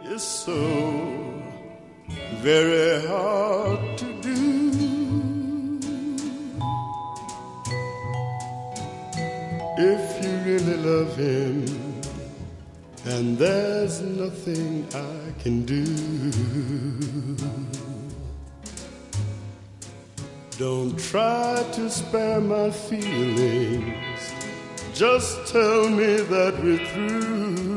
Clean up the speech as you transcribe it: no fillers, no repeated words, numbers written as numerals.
is so very hard to do. If you really love him, and there's nothing I can do, don't try to spare my feelings, just tell me that we're through.